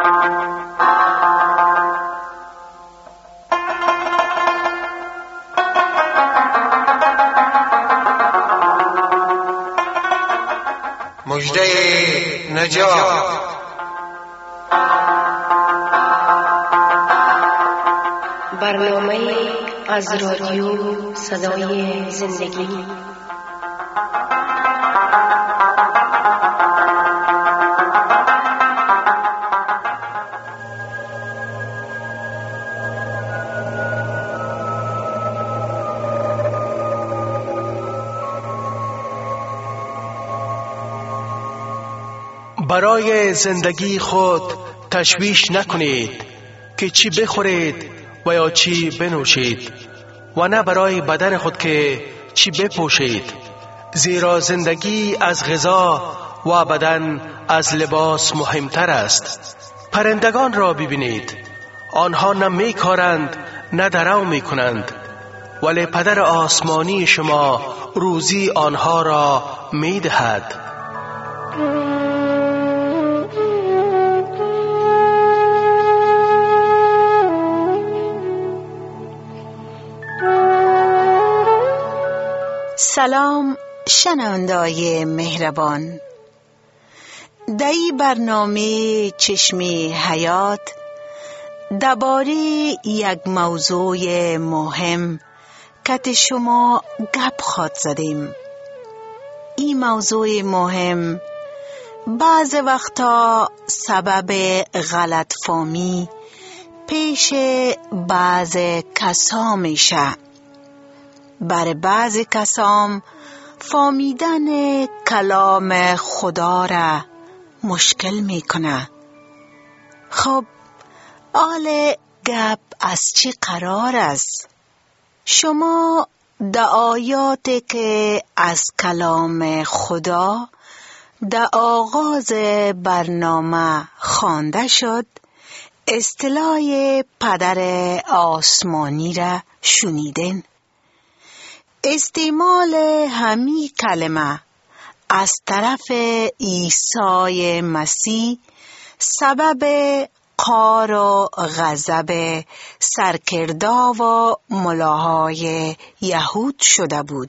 مژده نجات. برنامه از رادیو صدای زندگی. برای زندگی خود تشویش نکنید که چی بخورید و یا چی بنوشید، و نه برای بدن خود که چی بپوشید، زیرا زندگی از غذا و بدن از لباس مهمتر است. پرندگان را ببینید، آنها نه میکارند نه درو میکنند، ولی پدر آسمانی شما روزی آنها را میدهد. سلام شنونده‌های مهربان، در این برنامه چشمی حیات درباره یک موضوع مهم که شما گپ خواهد زدیم. این موضوع مهم بعض وقتا سبب غلط فهمی پیش بعض کسا میشه. بر بعض کسام فهمیدن کلام خدا را مشکل میکنه. خب حال گپ از چی قرار است؟ شما در آیاتی که از کلام خدا در آغاز برنامه خوانده شد، اصطلاح پدر آسمانی را شنیدین. استعمال همین کلمه از طرف عیسی مسیح سبب قهر و غضب سرکردا و ملاهای یهود شده بود.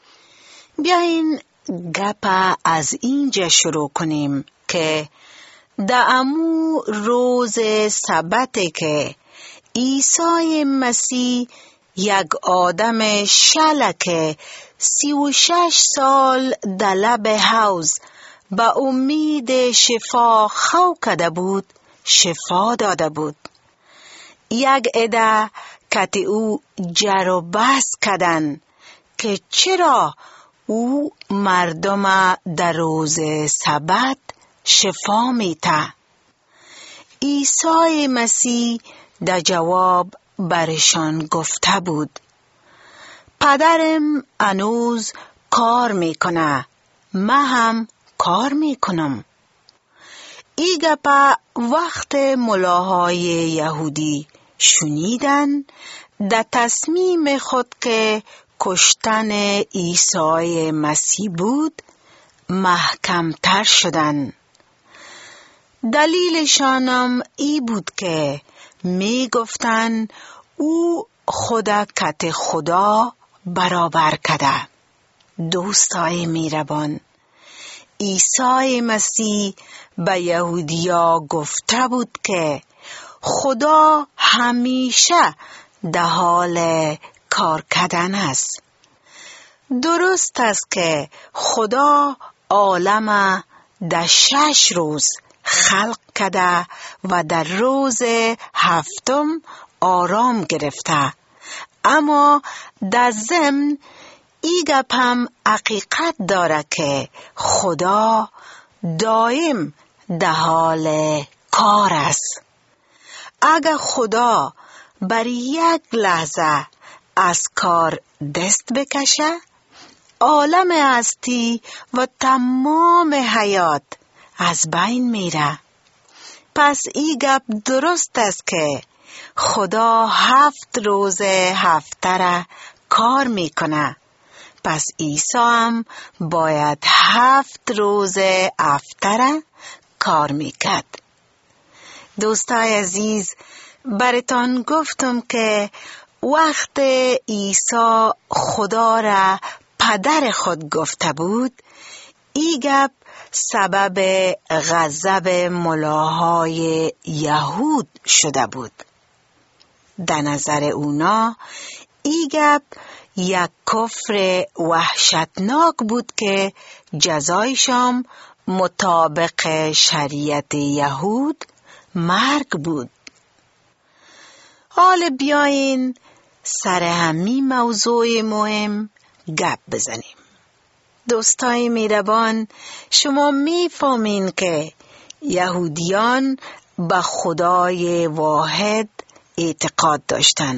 بیاین گپ از اینجا شروع کنیم که در امو روز سبت که عیسی مسیح یک آدم شلک 36 سال در لب حوض به امید شفا خو کده بود، شفا داده بود. یک عده کت او جر و بحث کردن که چرا او مردم در روز سبت شفا میته. عیسی مسیح در جواب برشان گفته بود: پدرم هنوز کار میکنه، من هم کار میکنم. ای گپا وقت ملاهای یهودی شنیدن، در تصمیم خود که کشتن عیسی مسیح بود محکمتر شدن. دلیلشانم ای بود که می گفتن او خدا کت خدا برابر کده. دوستای میربان، عیسی مسیح به یهودیا گفته بود که خدا همیشه در حال کار کردن است. درست است که خدا عالم در 6 روز خلق کرده و در روز 7 آرام گرفته، اما در ضمن ای گپ هم حقیقت داره که خدا دائم در حال کار است. اگر خدا بر یک لحظه از کار دست بکشه، عالم هستی و تمام حیات از بین میره. پس این گپ درست است که خدا 7 روز هفته را کار میکنه، پس عیسی هم باید 7 روز هفته را کار میکرد. دوستای عزیز، براتان گفتم که وقت عیسی خدا را پدر خود گفته بود، این گپ سبب غضب ملاهای یهود شده بود. در نظر اونا این گپ یک کفر وحشتناک بود که جزایشان مطابق شریعت یهود مرگ بود. حال بیاین سر همین موضوع مهم گپ بزنیم. دوستای میربان، شما میفهمین که یهودیان به خدای واحد اعتقاد داشتن،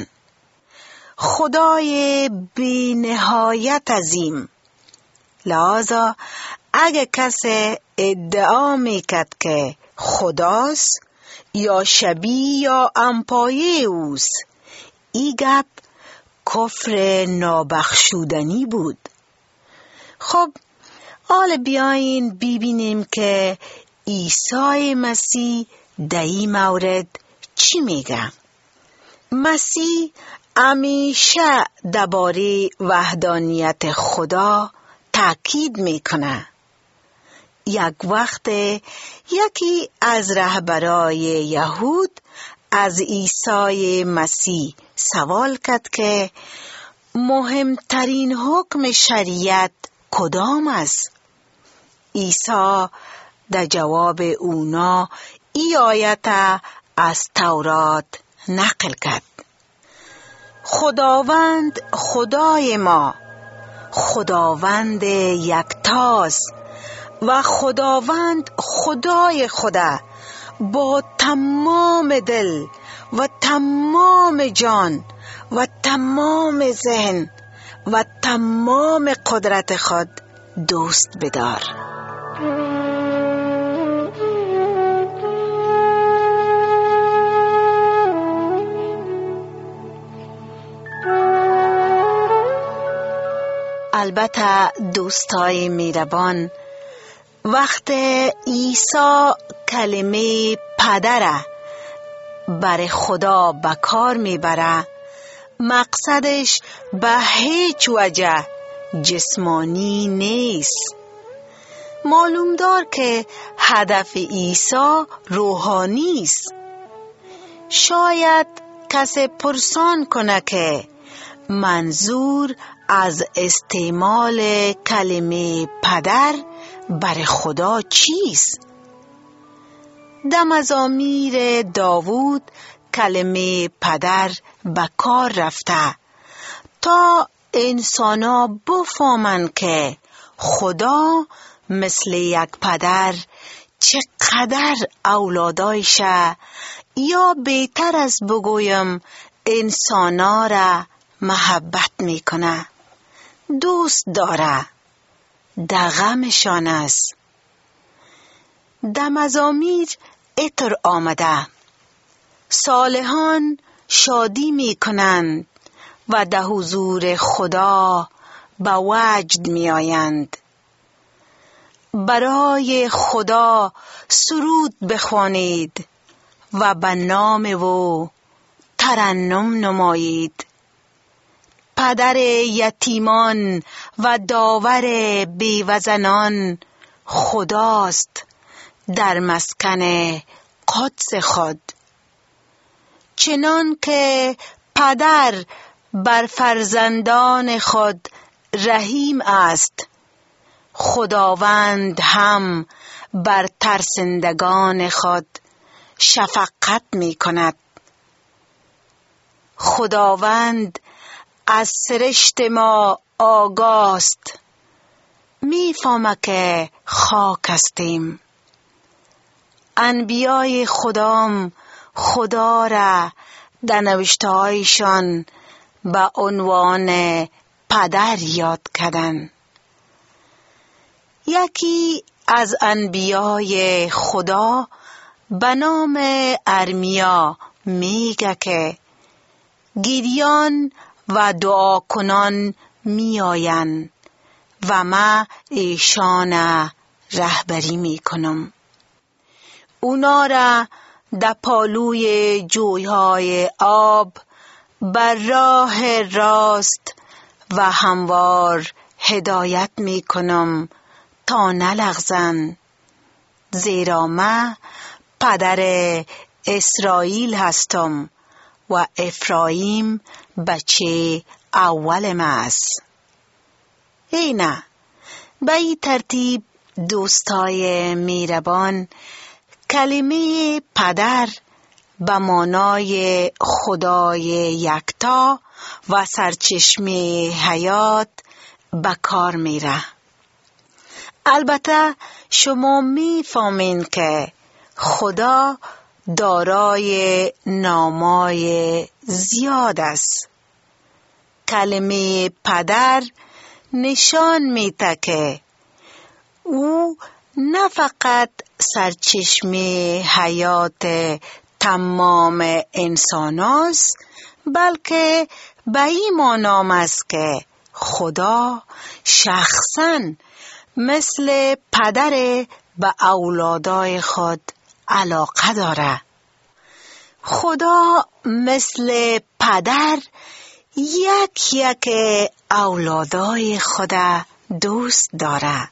خدای بی نهایت عظیم. لذا اگه کسی ادعا میکرد که خداست یا شبیه یا امپایه اوست، این گپ کفر نابخشودنی بود. خب حال بیاین ببینیم که عیسی مسیح در این مورد چی میگه. مسیح همیشه درباره وحدانیت خدا تاکید میکنه. یک وقت یکی از رهبرای یهود از عیسی مسیح سوال کرد که مهمترین حکم شریعت کدام است؟ عیسی در جواب اونا این آیت از تورات نقل کرد: خداوند خدای ما خداوند یکتاست و خداوند خدای خدا با تمام دل و تمام جان و تمام ذهن و تمام قدرت خود دوست بدار. البته دوستای میربان، وقت عیسی کلمه پدر بر خدا به کار میبره، مقصدش به هیچ وجه جسمانی نیست. معلوم دار که هدف عیسی روحانی است. شاید کسی پرسان کنه که منظور از استعمال کلمه پدر بر خدا چیست؟ در مزامیر داوود کلمه پدر به کار رفته تا انسانا بفهمن که خدا مثل یک پدر چقدر اولادایشه، یا بهتر از بگویم انسانا را محبت میکنه، دوست داره، در غمشان است. در مزامیر عطر آمده: صالحان شادی میکنند و در حضور خدا به وجد میآیند. برای خدا سرود بخوانید و به نام او ترنم نمایید. پدر یتیمان و داور بیوزنان خداست در مسکن قدس خود. چنان که پدر بر فرزندان خود رحیم است، خداوند هم بر ترسندگان خود شفقت می کند. خداوند از سرشت ما آگاست، می فهمه که خاک هستیم. انبیای خدام خدا را در نوشته‌هایشان به عنوان پدر یاد کردند. یکی از انبیای خدا به نام ارمیا میگه که گریان و دعا کنان میآیند و من ایشان رهبری میکنم. اونا را در پالوی جویهای آب بر راه راست و هموار هدایت می کنم تا نلغزند، زیرا من پدر اسرائیل هستم و افرایم بچه اول من است. اینه به این ترتیب دوستای میربان، کلمه پدر به معنای خدای یکتا و سرچشمه حیات به کار میره. البته شما میفهمین که خدا دارای نامای زیاد است. کلمه پدر نشان میده که او نه فقط سرچشمه حیات تمام انسان است، بلکه به این معنی است که خدا شخصاً مثل پدر به اولادای خود علاقه داره. خدا مثل پدر یک اولادای خود دوست داره.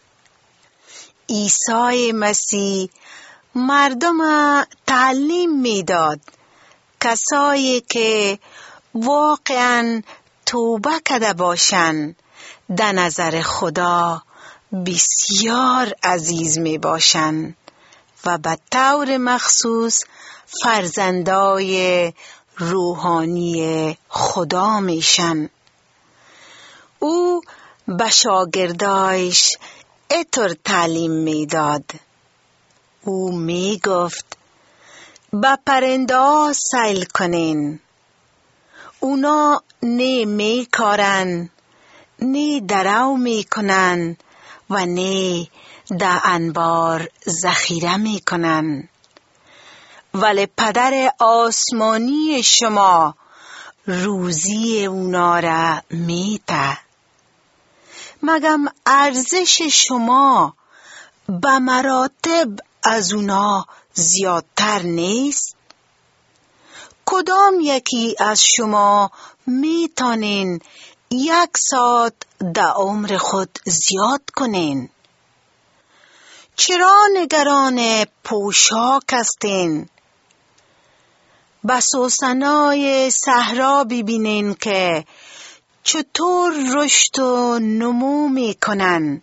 عیسی مسیح مردم تعلیم میداد کسایی که واقعاً توبه کرده باشند در نظر خدا بسیار عزیز می باشند و به طور مخصوص فرزندای روحانی خدا میشن. او به شاگردایش اینطور تعلیم میداد. او میگفت به پرنده ها سیل کنین، اونا نه میکارن، نه درو میکنن و نه در انبار ذخیره میکنن، ولی پدر آسمانی شما روزی اونا را میده. مگم ارزش شما به مراتب از اونا زیادتر نیست؟ کدام یکی از شما میتونین 1 ساعت در عمر خود زیاد کنین؟ چرا نگران پوشاک هستین؟ به سوسنای صحرا ببینین که چطور رشد و نمو میکنن.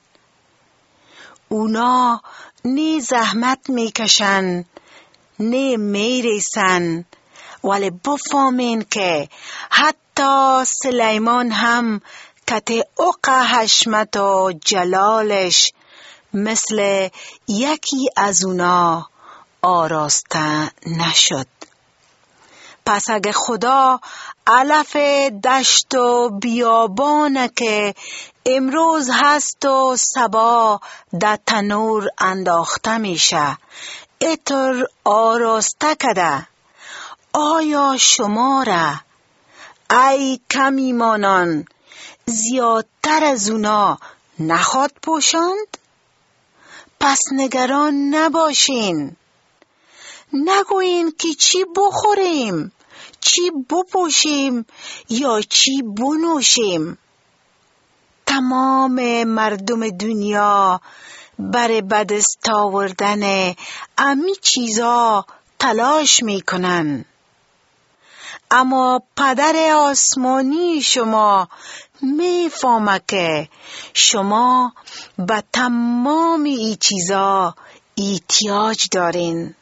اونا نه زحمت میکشن نه میریسن، ولی بفهمین که حتی سلیمان هم که اوق حشمت و جلالش مثل یکی از اونا آراسته نشد. پس اگه خدا علف دشت و بیابان که امروز هست و صبا در تنور انداخته میشه اینطور آراسته کده، آیا شما را ای کم ایمانان زیادتر از اونا نخواد پوشاند؟ پس نگران نباشین. نگوین که چی بخوریم، چی بپوشیم یا چی بنوشیم. تمام مردم دنیا برای به دست آوردن امی چیزا تلاش میکنن، اما پدر آسمانی شما میفهمه که شما به تمام این چیزا احتیاج دارین.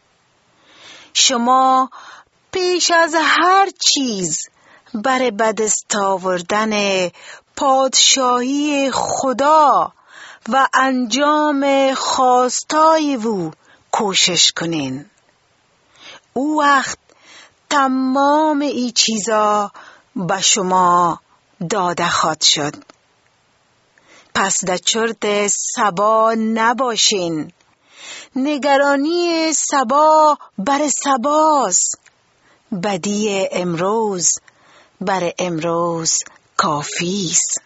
شما پیش از هر چیز برای به دست آوردن پادشاهی خدا و انجام خواستای او کوشش کنین. او وقت تمام این چیزا به شما داده خواهد شد. پس در چرت صبا نباشین. نگرانی صبا بر صباست، بدی امروز بر امروز کافیست.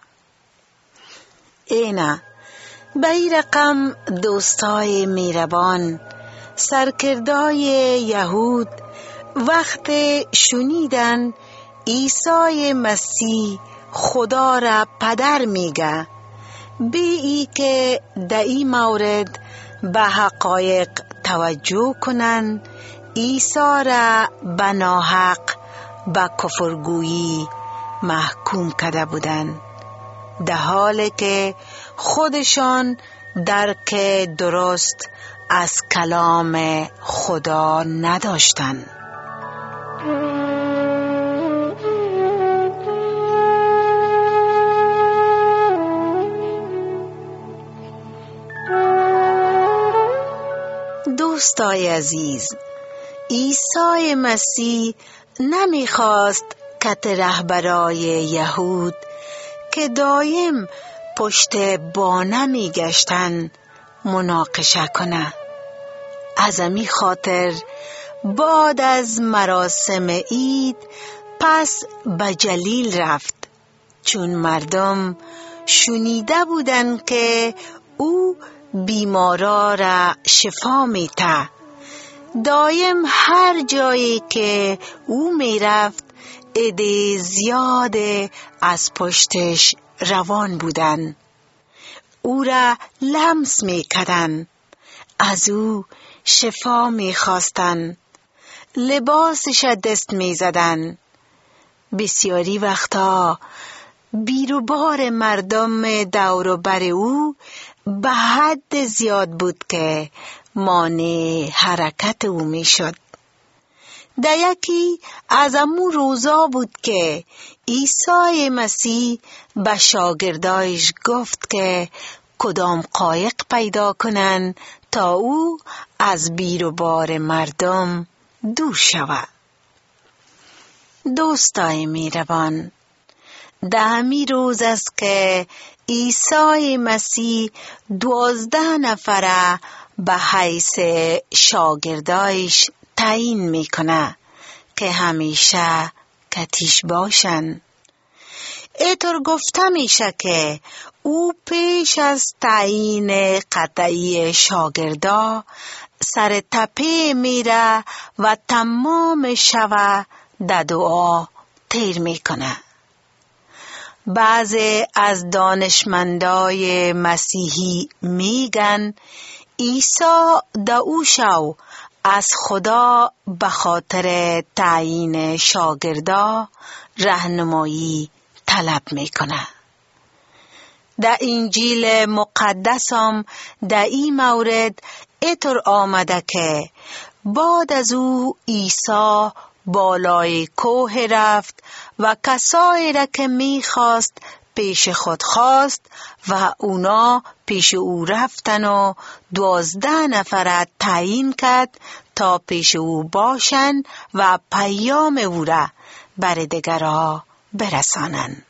اینه به این رقم دوستای میربان، سرکردای یهود وقت شنیدن عیسی مسیح خدا را پدر میگه، بی که در این مورد به حقایق توجه کنن، عیسی را به ناحق به کفرگویی محکوم کرده بودند، در حالی که خودشان درک درست از کلام خدا نداشتند. دوستای عزیز، عیسی مسیح نمیخواست کت رهبرای یهود که دایم پشت بانه میگشتن مناقشه کنه. از همین خاطر بعد از مراسم عید پس به جلیل رفت، چون مردم شنیده بودند که او بیمارا را شفا میده. دایم هر جایی که او میرفت عده زیاد از پشتش روان بودن، او را لمس میکردن، از او شفا میخواستن، لباسش دست میزدن. بسیاری وقتا بیروبار مردم دور بر او به حد زیاد بود که مانع حرکت او می شد. در یکی از امو روزا بود که عیسی مسیح به شاگردایش گفت که کدام قایق پیدا کنن تا او از بیروبار مردم دور شود. دوستای میروان، در همی روز است که عیسی مسیح 12 نفره به حیث شاگردایش تعیین میکنه که همیشه کتیش باشن. اینطور گفته میشه که او پیش از تعیین قطعی شاگردا سر تپه میره و تمام شب در دعا تیر میکنه. بعضی از دانشمندای مسیحی میگن عیسی در او شو از خدا به خاطر تعیین شاگردا راهنمایی طلب میکنه. در انجیل مقدس هم در این مورد اینطور آمده که بعد از او عیسی بالای کوه رفت و کسایی را که میخواست پیش خود خواست و اونا پیش او رفتن و 12 نفر تعیین کرد تا پیش او باشن و پیام او را بر دیگرها برسانند.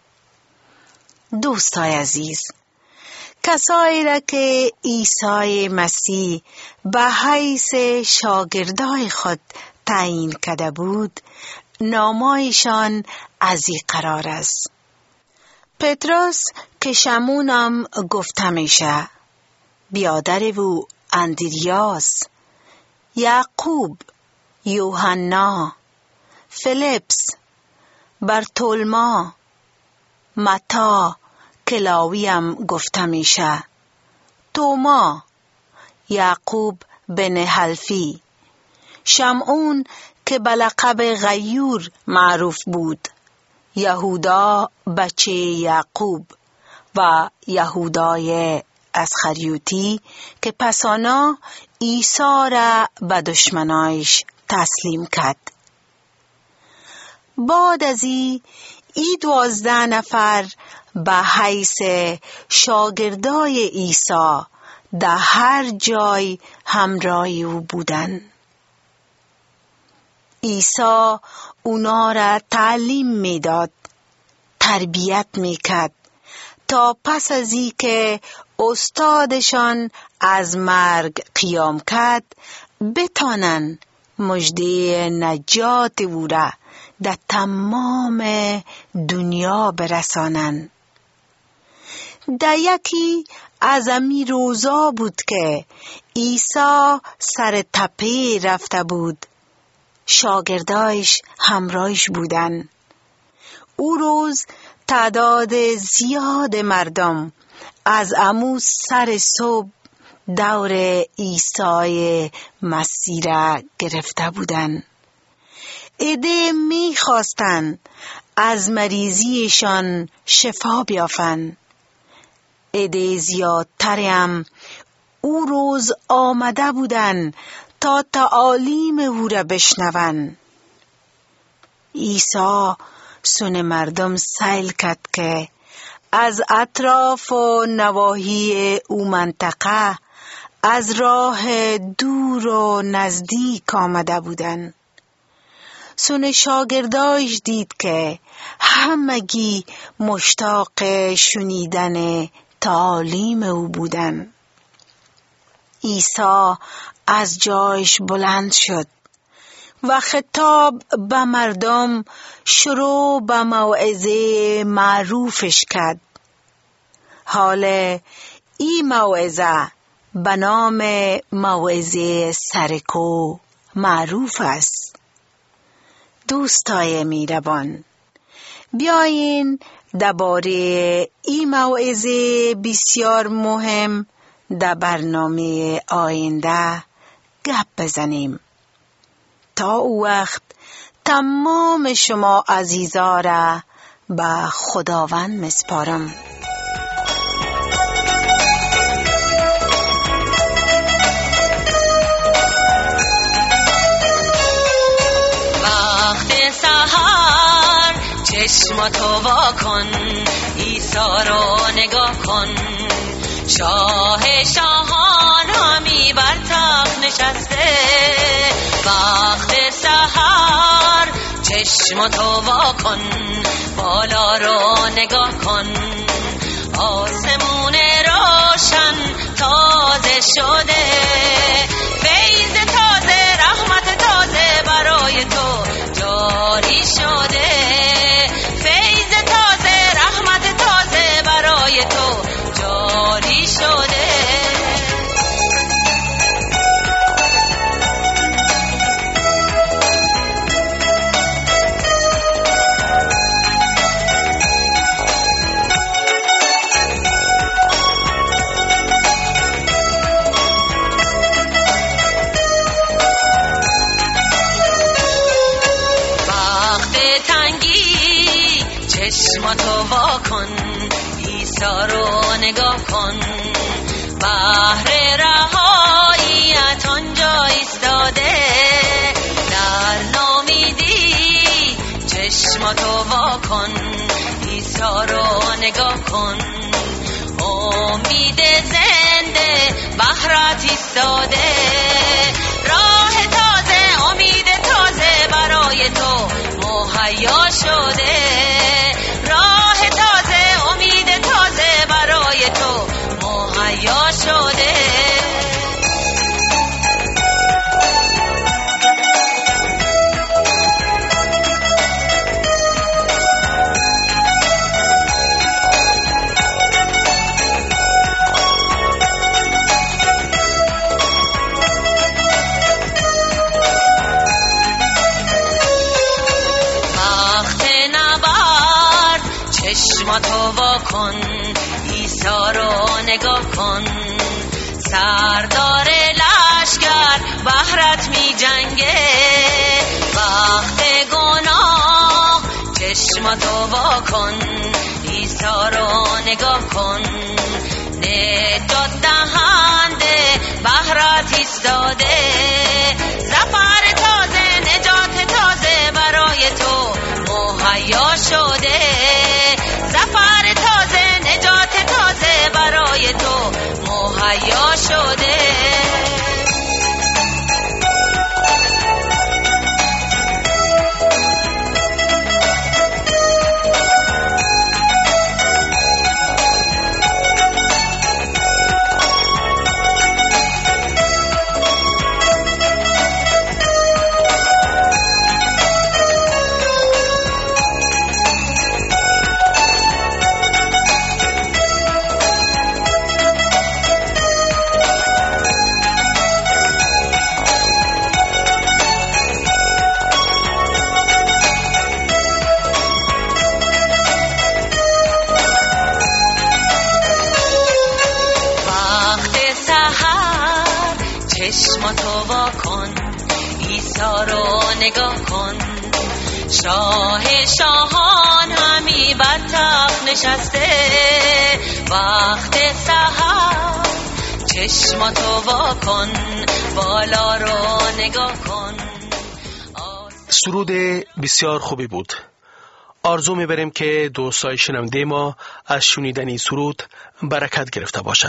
دوستای عزیز، کسایی را که عیسی مسیح به حیث شاگردای خود تعیین کرده بود، نامایشان از این قرار است: پتروس که شمونم گفته میشه، بیادر او اندریاس، یعقوب، یوحنا، فیلیپس، برتولما، متا که لاویم گفته میشه، توما، یعقوب بن حلفی، شمعون که به لقب غیور معروف بود، یهودا بچه یعقوب و یهودای اسخریوتی که پسانا عیسی را به دشمنایش تسلیم کرد. بعد از ای 12 نفر به حیث شاگردای عیسی در هر جای همراه او بودند. عیسی اونا را تعلیم میداد، تربیت میکرد تا پس از این که استادشان از مرگ قیام کرد بتانن مژده نجات او را در تمام دنیا برسانند. در یکی از امی روزا بود که عیسی سر تپه رفته بود. شاگردایش همراهش بودن. او روز تعداد زیاد مردم از امو سر صبح دور عیسی مسیح را گرفته بودن. عده می خواستن از مریضیشان شفا بیافن. عده زیادتر هم او روز آمده بودن تا تعالیم او را بشنون. عیسی سون مردم سیل کرد که از اطراف و نواحی او منطقه از راه دور و نزدیک آمده بودن. سون شاگردایش دید که همگی مشتاق شنیدن تعالیم او بودن. عیسی از جایش بلند شد و خطاب به مردم شروع به موعظه معروفش کرد. حال این موعظه به نام موعظه سرکو معروف است. دوستای میربان، بیاین درباره این موعظه بسیار مهم در برنامه آینده گپ بزنیم. تا او وقت تمام شما عزیزا را به خداوند مسپارم. چشماتو وا کن، عیسی رو نگاه کن. شاه شاهان همی بر تخت نشسته. وقت سحر چشماتو وا کن، بالا رو نگاه کن. آسمون روشن تازه شده، فیض تازه، رحمت تازه برای تو جاری شده. تو جاری شده. وقت تنگی چشماتو وا کن، عیسی رو نگاه کن. بحر رهاییت آنجا ایستاده. در نامیدی چشماتو وا کن، عیسی رو نگاه کن. امید زنده بحرت ایستاده. راه تازه، امید تازه برای تو مهیا شده. راه تازه، امید تازه برای تو مهیا شده. چشماتو وا کن، عیسی رو نگاه کن. سردار لشکر بحرت می جنگه. وقت گناه چشماتو وا کن، عیسی رو نگاه کن. نجات دهنده بحرت ایستاده. ظفر تازه، نجات تازه برای تو مهیا شده. ظفر تازه، نجات تازه برای تو مهیا شده. عیسی رو نگاه کن. شاه شاهان همی بر تخت نشسته، وقت سحر چشماتو وا کن، بالا رو نگاه کن. سرود بسیار خوبی بود. آرزو میبریم که دوستای شنونده ما از شنیدن این سرود برکت گرفته باشن.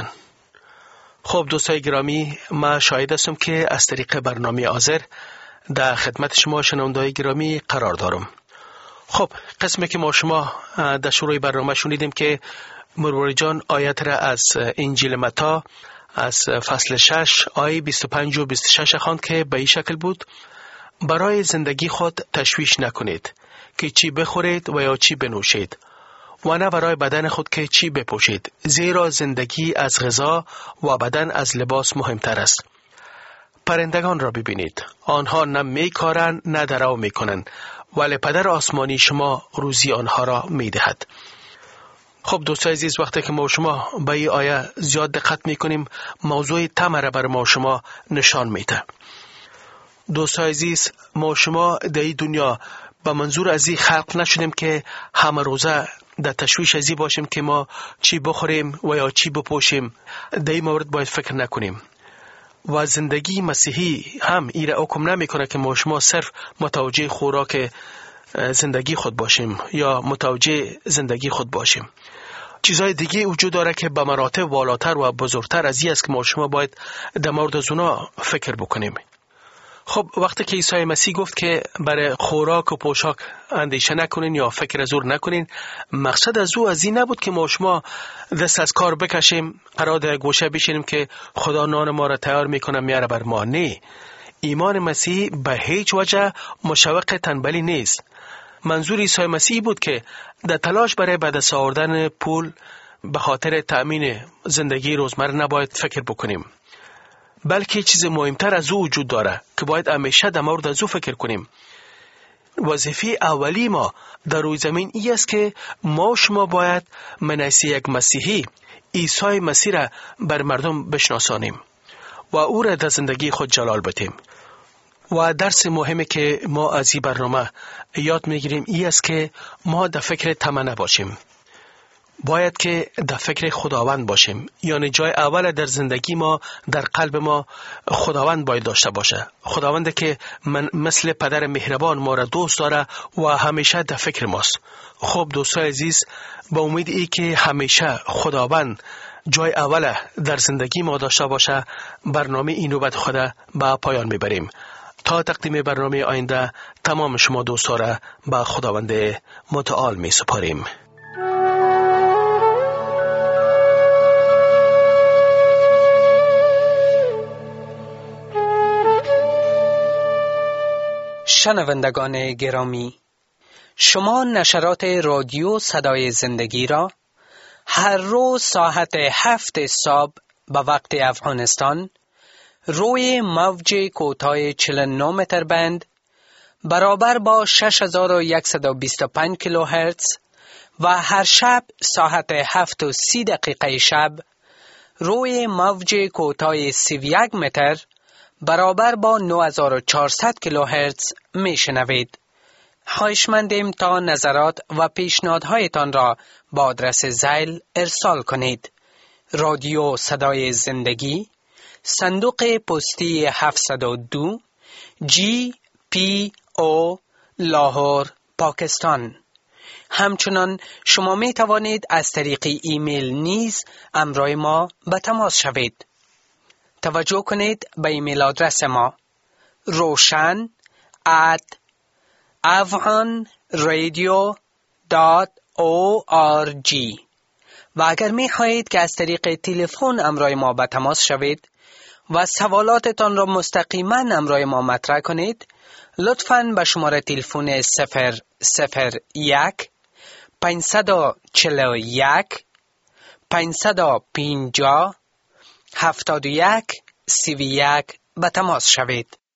خب دوستای گرامی، من شاهد هستم که از طریق برنامه آذر در خدمت شما شنونده‌های گرامی قرار دارم. خب قسمی که ما شما در شروع برنامه شنیدیم که مروری جان آیت را از انجیل متی از فصل 6 آیه 25 و 26 خواند که به این شکل بود: برای زندگی خود تشویش نکنید که چی بخورید و یا چی بنوشید، و نه برای بدن خود که چی بپوشید، زیرا زندگی از غذا و بدن از لباس مهمتر است. پرندگان را ببینید، آنها نه میکارند نه درو میکنند، ولی پدر آسمانی شما روزی آنها را میدهد. خب دوستای عزیز، وقتی که ما شما به این آیه زیاد دقت میکنیم، موضوع طمع را بر ما شما نشان میده. دوستای عزیز، ما شما در این دنیا به منظور از این خلق نشدیم که همه روزه در تشویش ازی باشیم که ما چی بخوریم و یا چی بپوشیم. در این مورد باید فکر نکنیم. و زندگی مسیحی هم ایره حکم نمیکنه که ما شما صرف متوجه خوراک زندگی خود باشیم یا متوجه زندگی خود باشیم. چیزهای دیگه وجود داره که به مراتب والاتر و بزرگتر از این است که ما شما باید در مورد از اونا فکر بکنیم. خب وقتی که عیسی مسیح گفت که برای خوراک و پوشاک اندیشه نکنین یا فکر از اون نکنین، مقصد از او از این نبود که ما شما دست از کار بکشیم، قرار در گوشه بشینیم که خدا نان ما را تیار میکنه میاره بر ما. نه، ایمان مسیح به هیچ وجه مشوق تنبلی نیست. منظور عیسی مسیح بود که در تلاش برای به دست آوردن پول به خاطر تأمین زندگی روزمره نباید فکر بکنیم، بلکه چیز مهمتر از او وجود داره که باید همیشه در مورد از او فکر کنیم. وظیفه اولی ما در روی زمین ای است که ما شما باید منیسی یک مسیحی عیسی مسیح را بر مردم بشناسانیم و او را در زندگی خود جلال بدیم. و درس مهمی که ما از این برنامه یاد میگیریم ای است که ما در فکر طمع نباشیم. باید که در فکر خداوند باشیم، یعنی جای اول در زندگی ما، در قلب ما خداوند باید داشته باشه. خداوند که من مثل پدر مهربان ما را دوست داره و همیشه در فکر ماست. خب دوستای عزیز، با امید ای که همیشه خداوند جای اول در زندگی ما داشته باشه، برنامه این نوبت خود به پایان میبریم. تا تقدیم برنامه آینده تمام شما دوستا را به خداوند متعال می سپاریم. شنوندگان گرامی، شما نشرات رادیو صدای زندگی را هر روز ساعت 7 صبح به وقت افغانستان روی موج کوتاه 49 متر بند برابر با 6125 کیلوهرتز و هر شب ساعت 7:30 شب روی موج کوتاه 31 متر برابر با 9400 کیلوهرتز میشنوید. خواهشمندیم تا نظرات و پیشنهادهایتان را با آدرس زیل ارسال کنید. رادیو صدای زندگی، صندوق پستی 702 GPO لاهور، پاکستان. همچنان شما می توانید از طریق ایمیل نیز همراه ما به تماس شوید. توجه کنید به ایمیل آدرس ما roshan@afghanradio.org و اگر می خواهید که از طریق تلفن همراه ما به تماس شوید و سوالاتتان را مستقیما همراه ما مطرح کنید، لطفاً به شماره تلفن 001 541 550 71 31 به تماس شوید.